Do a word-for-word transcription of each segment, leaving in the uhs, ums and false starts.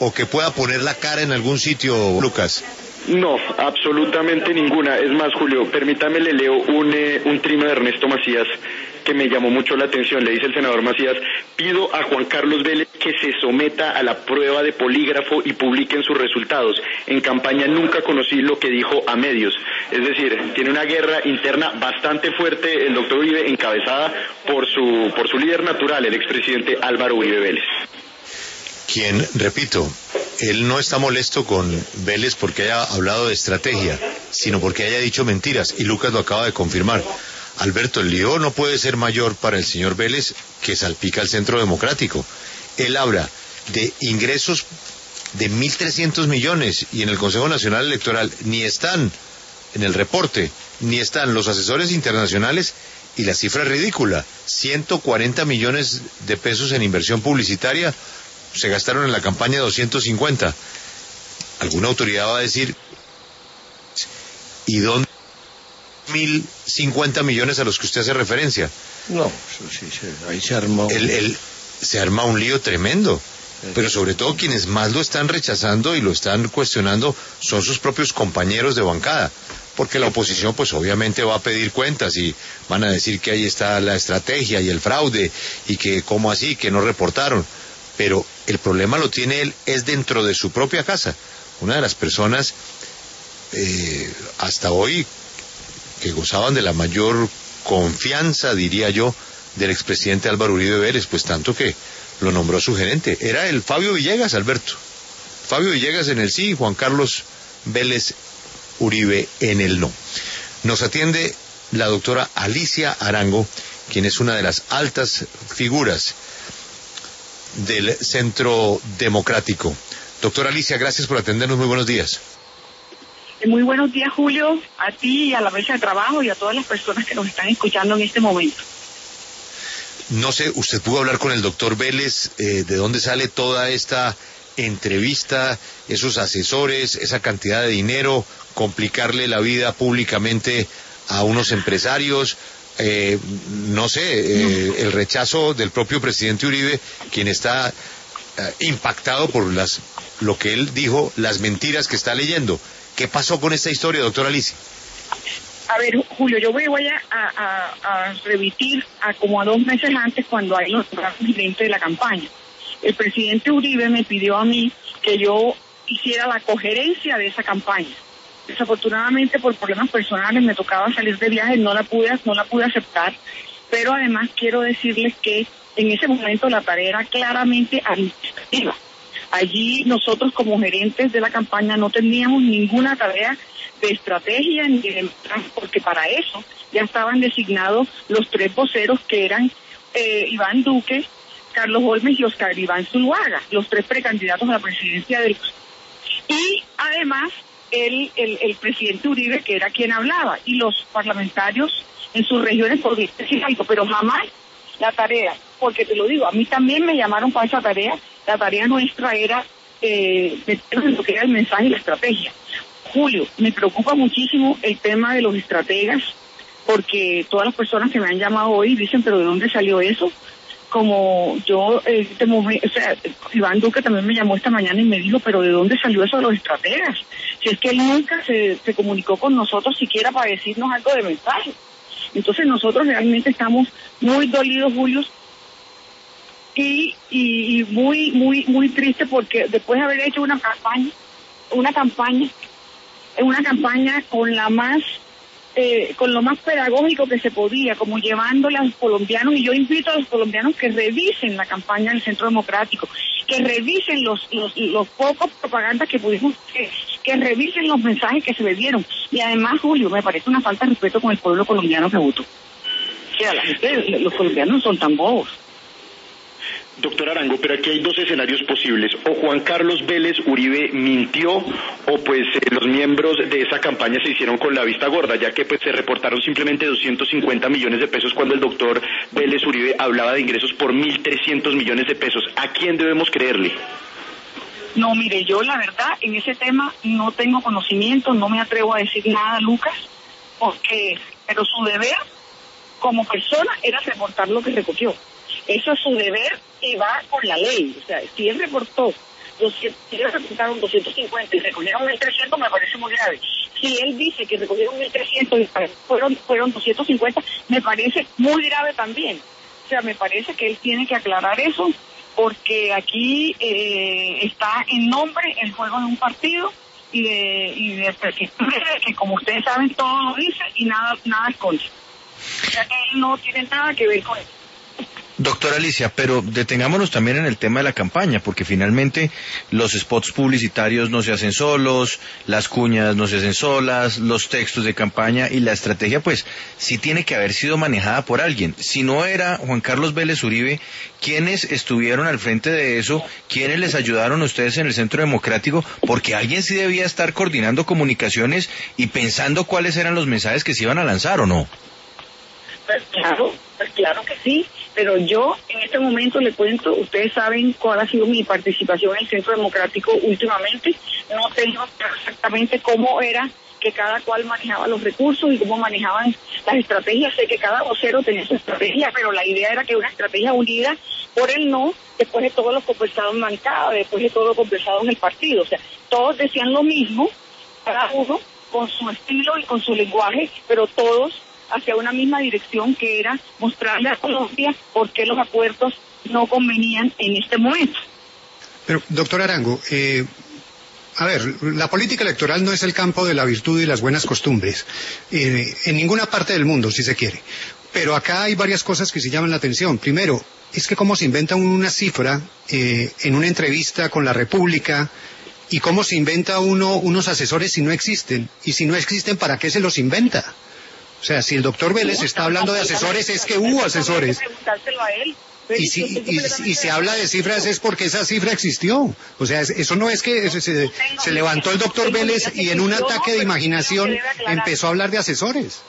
o que pueda poner la cara en algún sitio, Lucas? No, absolutamente ninguna. Es más, Julio, permítame, le leo un, eh, un trino de Ernesto Macías que me llamó mucho la atención. Le dice el senador Macías: pido a Juan Carlos Vélez que se someta a la prueba de polígrafo y publiquen sus resultados. En campaña nunca conocí lo que dijo a medios. Es decir, tiene una guerra interna bastante fuerte el doctor Uribe, encabezada por su, por su líder natural, el expresidente Álvaro Uribe Vélez. Quien, repito, él no está molesto con Vélez porque haya hablado de estrategia, sino porque haya dicho mentiras, y Lucas lo acaba de confirmar. Alberto, el lío no puede ser mayor para el señor Vélez que salpica al Centro Democrático. Él habla de ingresos de mil trescientos millones y en el Consejo Nacional Electoral ni están en el reporte, ni están los asesores internacionales, y la cifra es ridícula: ciento cuarenta millones de pesos en inversión publicitaria. Se gastaron en la campaña doscientos cincuenta. Alguna autoridad va a decir, ¿y dónde mil cincuenta millones a los que usted hace referencia? No, eso sí, se, ahí se armó. El, el, se arma un lío tremendo. Pero sobre todo quienes más lo están rechazando y lo están cuestionando son sus propios compañeros de bancada. Porque la oposición pues obviamente va a pedir cuentas y van a decir que ahí está la estrategia y el fraude y que cómo así, que no reportaron. Pero el problema lo tiene él, es dentro de su propia casa. Una de las personas eh, hasta hoy que gozaban de la mayor confianza, diría yo, del expresidente Álvaro Uribe Vélez, pues tanto que lo nombró su gerente. Era el Fabio Villegas, Alberto. Fabio Villegas en el sí, Juan Carlos Vélez Uribe en el no. Nos atiende la doctora Alicia Arango, quien es una de las altas figuras del Centro Democrático. Doctora Alicia, gracias por atendernos, muy buenos días. Muy buenos días, Julio, a ti y a la mesa de trabajo y a todas las personas que nos están escuchando en este momento. No sé, ¿usted pudo hablar con el doctor Vélez? Eh, ¿de dónde sale toda esta entrevista, esos asesores, esa cantidad de dinero, complicarle la vida públicamente a unos empresarios? Eh, no sé, eh, el rechazo del propio presidente Uribe, quien está eh, impactado por las lo que él dijo, las mentiras que está leyendo. ¿Qué pasó con esta historia, doctora Alicia? A ver, Julio, yo voy, voy a, a, a remitir a como a dos meses antes, cuando hay los gerentes de la campaña. El presidente Uribe me pidió a mí que yo hiciera la cogerencia de esa campaña. Desafortunadamente, por problemas personales, me tocaba salir de viaje, no la pude, no la pude aceptar, pero además quiero decirles que en ese momento la tarea era claramente administrativa. Allí nosotros como gerentes de la campaña no teníamos ninguna tarea de estrategia ni de, porque para eso ya estaban designados los tres voceros que eran eh, Iván Duque, Carlos Holmes y Oscar Iván Zuluaga, los tres precandidatos a la presidencia del... Y además el, el, el presidente Uribe, que era quien hablaba, y los parlamentarios en sus regiones por decir algo, pero jamás la tarea, porque te lo digo, a mí también me llamaron para esa tarea. La tarea nuestra era eh, meternos en lo que era el mensaje y la estrategia. Julio, me preocupa muchísimo el tema de los estrategas, porque todas las personas que me han llamado hoy dicen, pero ¿de dónde salió eso? Como yo, eh, este momento, o sea, Iván Duque también me llamó esta mañana y me dijo, pero ¿de dónde salió eso de los estrategas? Si es que él nunca se, se comunicó con nosotros siquiera para decirnos algo de mensaje. Entonces nosotros realmente estamos muy dolidos, Julio, y, y, y muy, muy, muy triste, porque después de haber hecho una campaña, una campaña, una campaña con la más, eh, con lo más pedagógico que se podía, como llevándole a los colombianos, y yo invito a los colombianos que revisen la campaña del Centro Democrático, que revisen los, los, los pocos propagandas que pudimos, que, que revisen los mensajes que se le dieron. Y además, Julio, me parece una falta de respeto con el pueblo colombiano que votó. O sea, la gente, los colombianos no son tan bobos. Doctor Arango, pero aquí hay dos escenarios posibles. O Juan Carlos Vélez Uribe mintió, o pues eh, los miembros de esa campaña se hicieron con la vista gorda, ya que pues se reportaron simplemente doscientos cincuenta millones de pesos cuando el doctor Vélez Uribe hablaba de ingresos por mil trescientos millones de pesos. ¿A quién debemos creerle? No, mire, yo la verdad en ese tema no tengo conocimiento, no me atrevo a decir nada, Lucas, porque, pero su deber como persona era reportar lo que recogió. Eso es su deber y va por la ley. O sea, si él reportó doscientos, si ellos reportaron doscientos cincuenta y recogieron mil trescientos, me parece muy grave. Si él dice que recogieron mil trescientos y fueron, fueron doscientos cincuenta, me parece muy grave también. O sea, me parece que él tiene que aclarar eso, porque aquí eh, está en nombre el juego de un partido y de, y de que, como ustedes saben, todo lo dice y nada, nada esconde. O sea que él no tiene nada que ver con eso. Doctora Alicia, pero detengámonos también en el tema de la campaña, porque finalmente los spots publicitarios no se hacen solos, las cuñas no se hacen solas, los textos de campaña y la estrategia, pues sí tiene que haber sido manejada por alguien. Si no era Juan Carlos Vélez Uribe, ¿quiénes estuvieron al frente de eso? ¿Quiénes les ayudaron a ustedes en el Centro Democrático? Porque alguien sí debía estar coordinando comunicaciones y pensando cuáles eran los mensajes que se iban a lanzar, ¿o no? Pues claro, pues claro que sí, pero yo en este momento le cuento, ustedes saben cuál ha sido mi participación en el Centro Democrático últimamente, no tengo exactamente cómo era que cada cual manejaba los recursos y cómo manejaban las estrategias, sé que cada vocero tenía su estrategia, pero la idea era que una estrategia unida por el no, después de todo lo conversado en bancada, después de todo lo conversado en el partido, o sea, todos decían lo mismo, cada uno con su estilo y con su lenguaje, pero todos hacia una misma dirección, que era mostrarle a Colombia por qué los acuerdos no convenían en este momento. Pero, doctor Arango, eh, a ver, la política electoral no es el campo de la virtud y las buenas costumbres, eh, en ninguna parte del mundo, si se quiere. Pero acá hay varias cosas que se llaman la atención. Primero, es que cómo se inventa una cifra eh, en una entrevista con La República, y cómo se inventa uno unos asesores si no existen. Y si no existen, ¿para qué se los inventa? O sea, si el doctor Vélez está hablando de asesores, es que hubo asesores. Y si y, y se habla de cifras es porque esa cifra existió. O sea, eso no es que se, se, se levantó el doctor Vélez y en un ataque de imaginación empezó a hablar de asesores.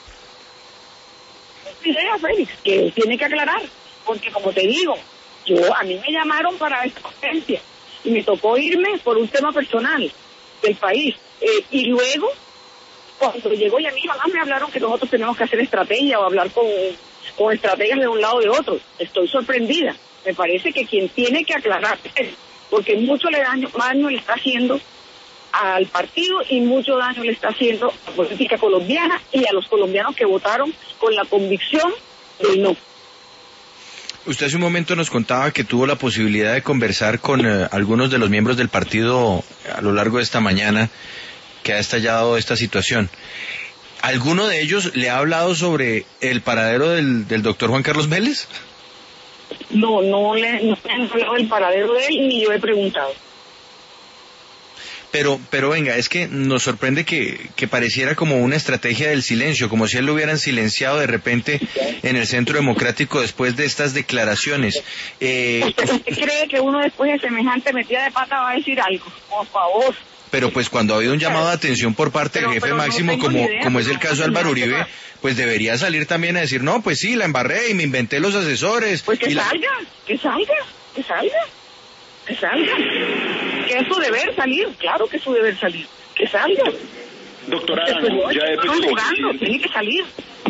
Idea, Félix, que tiene que aclarar, porque como te digo, yo a mí me llamaron para esta conferencia y me tocó irme por un tema personal del país. Eh, y luego, cuando llegó y a mí jamás me hablaron que nosotros tenemos que hacer estrategia o hablar con, con estrategias de un lado o de otro. Estoy sorprendida. Me parece que quien tiene que aclarar, porque mucho le daño, daño le está haciendo al partido y mucho daño le está haciendo a la política colombiana y a los colombianos que votaron con la convicción del no. Usted hace un momento nos contaba que tuvo la posibilidad de conversar con eh, algunos de los miembros del partido a lo largo de esta mañana que ha estallado esta situación. ¿Alguno de ellos le ha hablado sobre el paradero del, del doctor Juan Carlos Vélez? No, no le, no le han hablado del paradero de él, ni yo he preguntado. Pero, pero venga, es que nos sorprende que, que pareciera como una estrategia del silencio, como si él lo hubieran silenciado de repente en el Centro Democrático después de estas declaraciones. Eh, ¿Usted, ¿Usted cree que uno después de semejante metida de pata va a decir algo? Por favor. Pero pues cuando ha habido un llamado de atención por parte del jefe máximo, como, idea, como es el caso de Álvaro Uribe, más. pues debería salir también a decir, no, pues sí, la embarré y me inventé los asesores. Pues que y salga, la... que salga, que salga, que salga. Que es su deber salir, claro que es su deber salir, que salga. Doctora Arango, ya el están jugando, tiene que salir.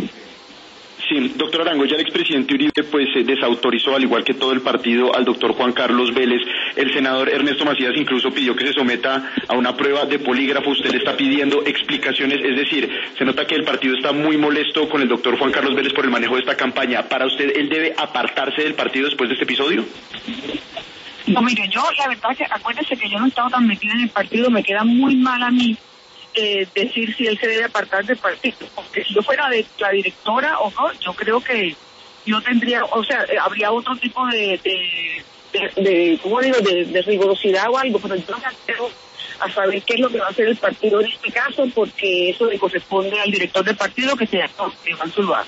Sí, doctor Arango, ya el expresidente Uribe pues eh, desautorizó, al igual que todo el partido, al doctor Juan Carlos Vélez. El senador Ernesto Macías incluso pidió que se someta a una prueba de polígrafo. Usted le está pidiendo explicaciones, es decir, se nota que el partido está muy molesto con el doctor Juan Carlos Vélez por el manejo de esta campaña. ¿Para usted él debe apartarse del partido después de este episodio? No, mire, yo la verdad que acuérdese que yo no he estado tan metida en el partido, me queda muy mal a mí eh, decir si él se debe apartar del partido, porque si yo fuera de la directora o no, yo creo que yo tendría, o sea, eh, habría otro tipo de, de, de, de ¿cómo digo?, de, de rigurosidad o algo, pero yo no me atrevo a saber qué es lo que va a hacer el partido en este caso, porque eso le corresponde al director del partido, que se llama Iván Zuluaga.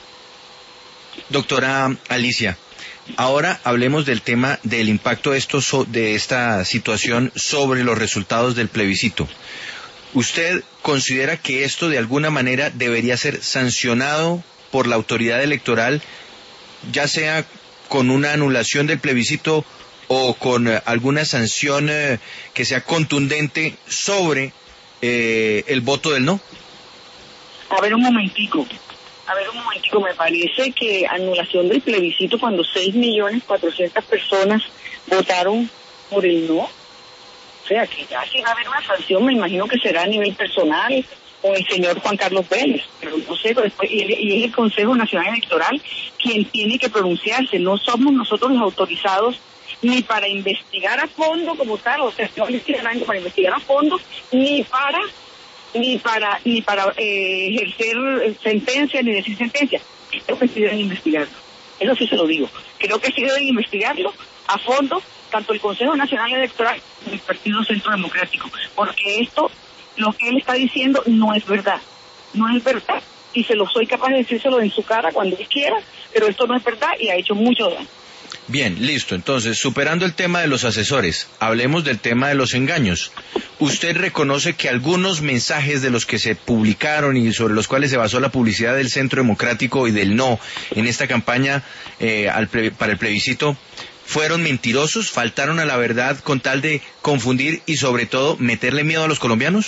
Doctora Alicia, ahora hablemos del tema del impacto de, esto, de esta situación sobre los resultados del plebiscito. ¿Usted considera que esto de alguna manera debería ser sancionado por la autoridad electoral, ya sea con una anulación del plebiscito o con eh, alguna sanción eh, que sea contundente sobre eh, el voto del no? A ver un momentico. A ver un momentico, me parece que anulación del plebiscito cuando seis millones cuatrocientas personas votaron por el no. O sea, que ya si va a haber una sanción, me imagino que será a nivel personal o el señor Juan Carlos Vélez, pero no sé, después, y, y es el Consejo Nacional Electoral quien tiene que pronunciarse, no somos nosotros los autorizados ni para investigar a fondo como tal, o sea, no para investigar a fondo, ni para ni para ni para eh, ejercer sentencia ni decir sentencia. Creo que sí deben investigarlo, eso sí se lo digo, creo que sí deben investigarlo a fondo, tanto el Consejo Nacional Electoral como el Partido Centro Democrático, porque esto, lo que él está diciendo no es verdad, no es verdad, y se lo soy capaz de decírselo en su cara cuando él quiera, pero esto no es verdad y ha hecho mucho daño. Bien, listo. Entonces, superando el tema de los asesores, hablemos del tema de los engaños. ¿Usted reconoce que algunos mensajes de los que se publicaron y sobre los cuales se basó la publicidad del Centro Democrático y del no en esta campaña eh, al ple- para el plebiscito fueron mentirosos, faltaron a la verdad con tal de confundir y sobre todo meterle miedo a los colombianos?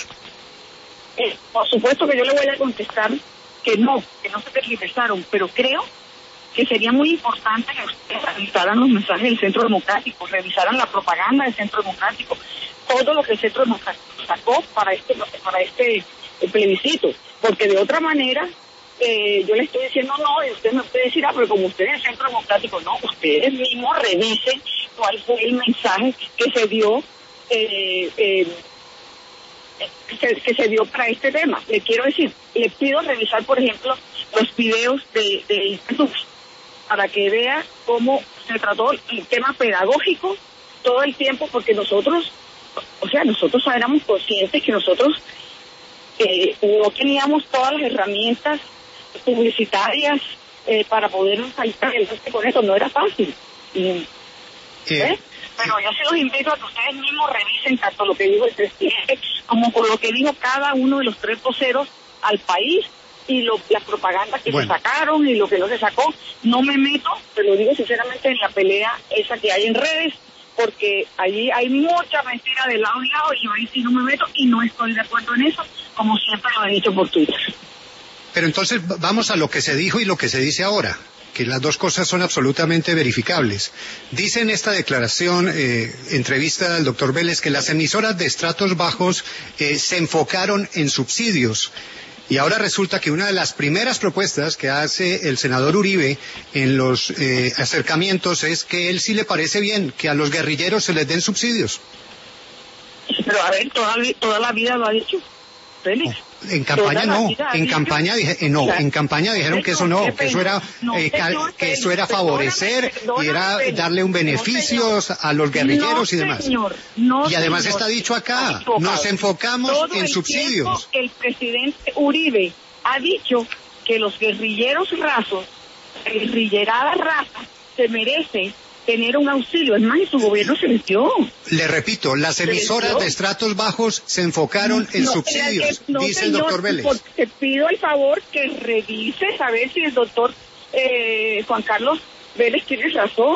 Eh, por supuesto que yo le voy a contestar que no, que no se tergiversaron, pero creo que sería muy importante que ustedes revisaran los mensajes del Centro Democrático, revisaran la propaganda del Centro Democrático, todo lo que el Centro Democrático sacó para este para este plebiscito, porque de otra manera eh, yo le estoy diciendo no, y usted me puede decir, ah, pero como usted es el Centro Democrático, no, ustedes mismos revisen cuál fue el mensaje que se dio eh, eh, que, se, que se dio para este tema. Le quiero decir, le pido revisar, por ejemplo, los videos de, de YouTube, para que vea cómo se trató el tema pedagógico todo el tiempo, porque nosotros, o sea, nosotros éramos conscientes que nosotros eh, no teníamos todas las herramientas publicitarias eh, para poder salir adelante con eso, no era fácil. ¿Eh? ¿Eh? Pero yo sí los invito a que ustedes mismos revisen tanto lo que dijo el presidente como con lo que dijo cada uno de los tres voceros al país, y lo, la propaganda que bueno. se sacaron y lo que no se sacó. No me meto, te lo digo sinceramente, en la pelea esa que hay en redes, porque allí hay mucha mentira de lado y lado, y yo ahí sí no me meto y no estoy de acuerdo en eso, como siempre lo he dicho por Twitter. Pero entonces vamos a lo que se dijo y lo que se dice ahora, que las dos cosas son absolutamente verificables. Dice en esta declaración, eh, entrevista al doctor Vélez, que las emisoras de estratos bajos eh, se enfocaron en subsidios. Y ahora resulta que una de las primeras propuestas que hace el senador Uribe en los eh, acercamientos es que él sí le parece bien que a los guerrilleros se les den subsidios. Pero a ver, toda, toda la vida lo ha dicho Félix. Oh. En campaña no, en campaña dije, eh, no, en campaña dijeron que eso no, que eso era, eh, que eso era favorecer y era darle un beneficio a los guerrilleros y demás. Y además está dicho acá, nos enfocamos en subsidios. El presidente Uribe ha dicho que los guerrilleros rasos, guerrillerada raza, se merece tener un auxilio, es más, y su gobierno se les dio. Le repito, las emisoras de estratos bajos se enfocaron en no, subsidios, no, dice señor, el doctor Vélez. Te pido el favor que revises a ver si el doctor eh, Juan Carlos Vélez tiene razón,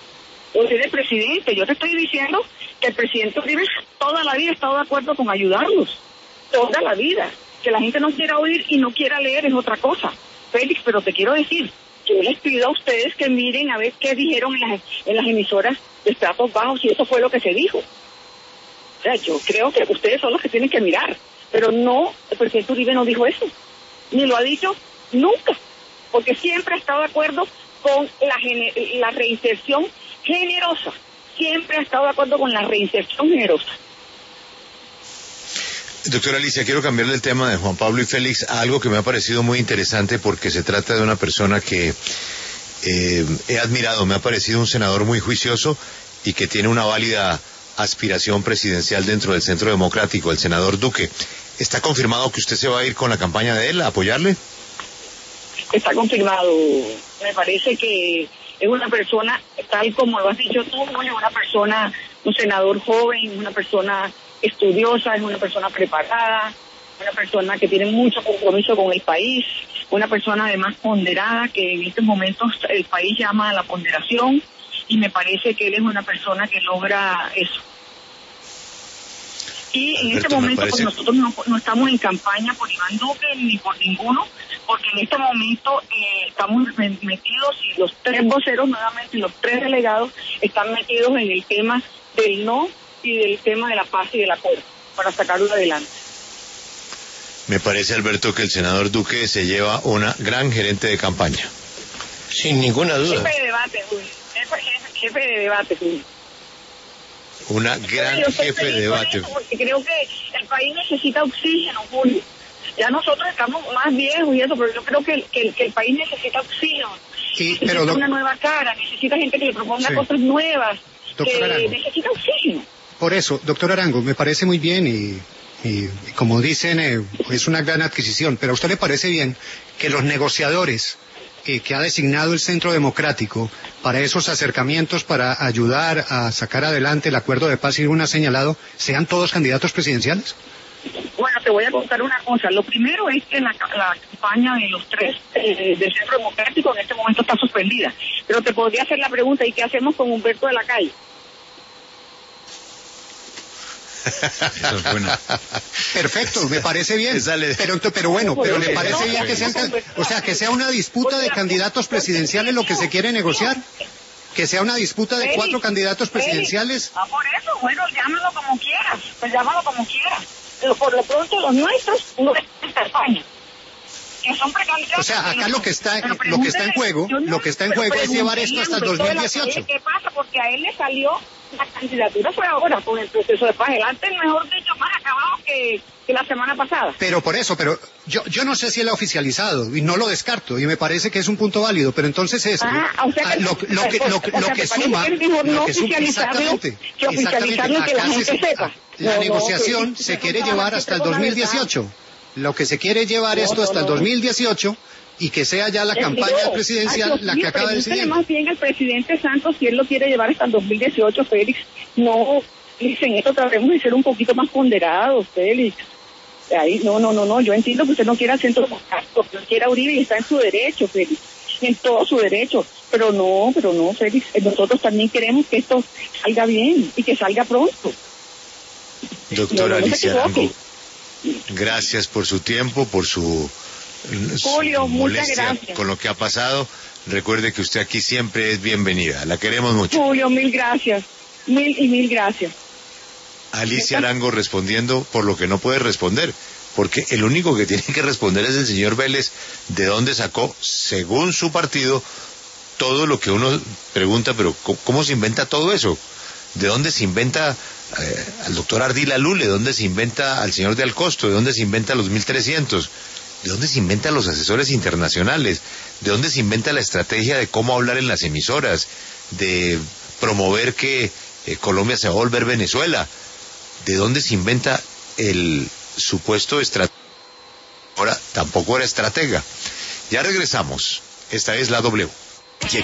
o tiene el presidente. Yo te estoy diciendo que el presidente Uribe toda la vida ha estado de acuerdo con ayudarlos, toda la vida. Que la gente no quiera oír y no quiera leer es otra cosa, Félix, pero te quiero decir, yo les pido a ustedes que miren a ver qué dijeron en las, en las emisoras de estratos bajos y eso fue lo que se dijo. O sea, yo creo que ustedes son los que tienen que mirar, pero no, el presidente Uribe no dijo eso, ni lo ha dicho nunca, porque siempre ha estado de acuerdo con la, la reinserción generosa, siempre ha estado de acuerdo con la reinserción generosa. Doctora Alicia, quiero cambiarle el tema de Juan Pablo y Félix a algo que me ha parecido muy interesante porque se trata de una persona que eh, he admirado, me ha parecido un senador muy juicioso y que tiene una válida aspiración presidencial dentro del Centro Democrático, el senador Duque. ¿Está confirmado que usted se va a ir con la campaña de él a apoyarle? Está confirmado. Me parece que es una persona, tal como lo has dicho tú, una persona, un senador joven, una persona estudiosa, es una persona preparada, una persona que tiene mucho compromiso con el país, una persona además ponderada, que en estos momentos el país llama a la ponderación, y me parece que él es una persona que logra eso. Y en Alberto, este momento pues nosotros no, no estamos en campaña por Iván Duque ni por ninguno, porque en este momento eh, estamos metidos, y los tres voceros nuevamente, los tres delegados están metidos en el tema del no y del tema de la paz y del acuerdo para sacarlo adelante. Me parece, Alberto, que el senador Duque se lleva una gran gerente de campaña. Sin ninguna duda. Jefe de debate, Julio. Jefe, jefe, jefe de debate, Julio. Una gran Yo estoy jefe de feliz con debate. eso, porque creo que el país necesita oxígeno, Julio. Ya nosotros estamos más viejos y eso, pero yo creo que el, que el, que el país necesita oxígeno. Sí, necesita pero doc- una nueva cara, necesita gente que le proponga Sí. cosas nuevas, Doctor que Arango. necesita oxígeno. Por eso, doctor Arango, me parece muy bien y, y, y como dicen, eh, es una gran adquisición, pero ¿a usted le parece bien que los negociadores eh, que ha designado el Centro Democrático para esos acercamientos, para ayudar a sacar adelante el acuerdo de paz y una señalado, sean todos candidatos presidenciales? Bueno, te voy a contar una cosa. Lo primero es que la, la campaña de los tres eh, del Centro Democrático en este momento está suspendida. Pero te podría hacer la pregunta, ¿y qué hacemos con Humberto de la Calle? Eso es bueno. Perfecto, me parece bien. Esa le- Pero, pero bueno, pero le No, parece bien que sean, o sea, que sea una disputa de candidatos presidenciales lo que se quiere negociar. Que sea una disputa de cuatro candidatos presidenciales. Ah, por eso, bueno, llámalo como quieras, pues llámalo como quieras. Pero por lo pronto los nuestros no están en campaña. Que son precandidatos. O sea, acá lo que está, Pero lo que está en pregúntele, juego, yo no- lo que está en pero juego es llevar esto pregúntele hasta el a dos Humberto mil de la dieciocho. Calle, ¿qué pasa? Porque a él le salió la candidatura fue ahora con el proceso de paz. El antes, mejor dicho, más acabado que, que la semana pasada. Pero por eso, pero yo, yo no sé si él ha oficializado y no lo descarto y me parece que es un punto válido, pero entonces es Ah, o sea ah, que- lo, lo que, lo, que- o lo sea, que ¿te parece suma, que él dijo lo no que suma, oficializarlo, exactamente, que oficializarlo y que la acá gente se- sepa? ah, la No, no, negociación que- se que quiere no, llevar que hasta el con la dos mil verdad. dieciocho. Lo que se quiere llevar No, esto no, hasta el no. dos mil dieciocho y que sea ya la Él campaña dijo, presidencial ay, Dios la que mío, acaba de pregúntele decidir. más bien al presidente Santos si él lo quiere llevar hasta el dos mil dieciocho, Félix. No, dicen esto, tratemos de ser un poquito más ponderados, Félix. Ahí, no, no, no, no, yo entiendo que usted no quiera al Centro Democrático, que no quiera a Uribe y está en su derecho, Félix, en todo su derecho, pero no, pero no, Félix, nosotros también queremos que esto salga bien y que salga pronto. Doctora No, no, no se Alicia equivoque. Arango, gracias por su tiempo, por su, su Julio, muchas molestia gracias. con lo que ha pasado. Recuerde que usted aquí siempre es bienvenida. La queremos mucho. Julio, mil gracias, mil y mil gracias. Alicia Arango respondiendo por lo que no puede responder, porque el único que tiene que responder es el señor Vélez, de dónde sacó, según su partido, todo lo que uno pregunta, pero ¿cómo, cómo se inventa todo eso? ¿De dónde se inventa eh, al doctor Ardila Lule? ¿De dónde se inventa al señor de Alcosto? ¿De dónde se inventa los mil trescientos? ¿De dónde se inventan los asesores internacionales? ¿De dónde se inventa la estrategia de cómo hablar en las emisoras? ¿De promover que eh, Colombia se va a volver Venezuela? ¿De dónde se inventa el supuesto estratega? Ahora, tampoco era estratega. Ya regresamos. Esta es la W.